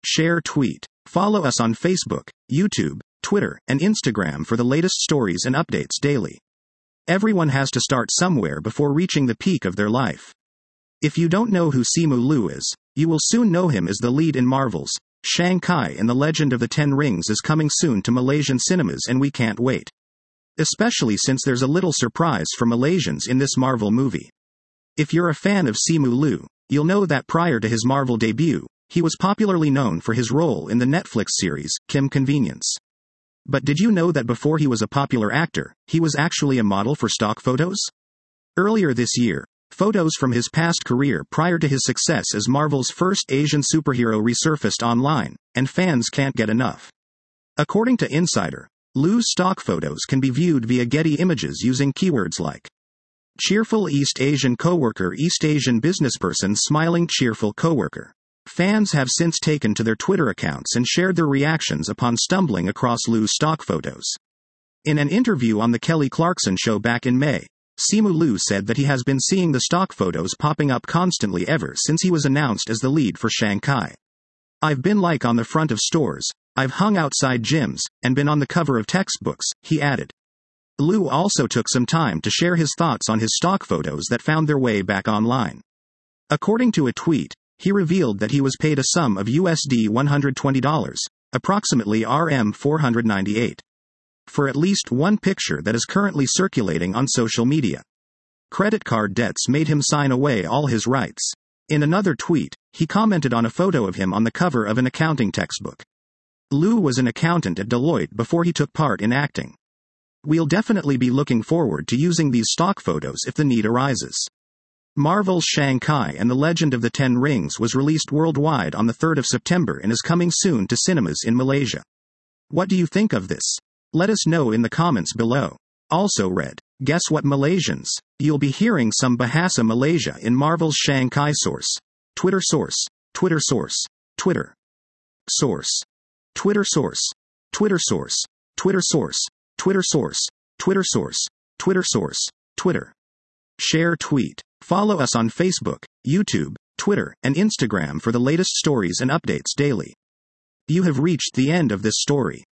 Share tweet. Follow us on Facebook, YouTube, Twitter, and Instagram for the latest stories and updates daily. Everyone has to start somewhere before reaching the peak of their life. If you don't know who Simu Liu is, you will soon know him as the lead in Marvel's Shang-Chi and the Legend of the Ten Rings is coming soon to Malaysian cinemas and we can't wait. Especially since there's a little surprise for Malaysians in this Marvel movie. If you're a fan of Simu Liu, you'll know that prior to his Marvel debut, he was popularly known for his role in the Netflix series, Kim Convenience. But did you know that before he was a popular actor, he was actually a model for stock photos? Earlier this year, photos from his past career prior to his success as Marvel's first Asian superhero resurfaced online, and fans can't get enough. According to Insider, Liu's stock photos can be viewed via Getty Images using keywords like cheerful East Asian coworker, East Asian businessperson, smiling cheerful coworker. Fans have since taken to their Twitter accounts and shared their reactions upon stumbling across Liu's stock photos. In an interview on The Kelly Clarkson Show back in May, Simu Liu said that he has been seeing the stock photos popping up constantly ever since he was announced as the lead for Shang-Chi. I've been like on the front of stores, I've hung outside gyms, and been on the cover of textbooks, he added. Liu also took some time to share his thoughts on his stock photos that found their way back online. According to a tweet, he revealed that he was paid a sum of USD $120, approximately RM 498. For at least one picture that is currently circulating on social media. Credit card debts made him sign away all his rights. In another tweet, he commented on a photo of him on the cover of an accounting textbook. Liu was an accountant at Deloitte before he took part in acting. We'll definitely be looking forward to using these stock photos if the need arises. Marvel's Shang-Chi and the Legend of the Ten Rings was released worldwide on the 3rd of September and is coming soon to cinemas in Malaysia. What do you think of this? Let us know in the comments below. Also read, guess what Malaysians? You'll be hearing some Bahasa Malaysia in Marvel's Shang-Chi source. Twitter source. Twitter source. Twitter. Source. Twitter source. Twitter source. Twitter source. Twitter source. Twitter source. Twitter source. Twitter. Share tweet. Follow us on Facebook, YouTube, Twitter, and Instagram for the latest stories and updates daily. You have reached the end of this story.